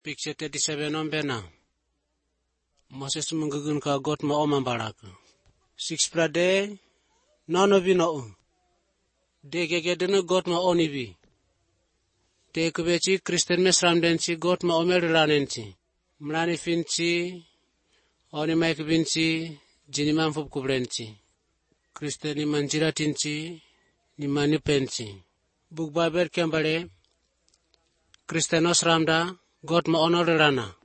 Picture 37 on bena. Moses mungugun ka got ma oman baraka. 6 prade nono bino. De gegedene got ma onibi. De kubechi Kristen mesramdenchi got ma omer ranenchi. Mlani finchi oni maik binchi jini manfub kubrenchi. Kristen ni manjiratinchi ni manipenchi. Buk Bible kembale Kristenos ramda got ma onor rana.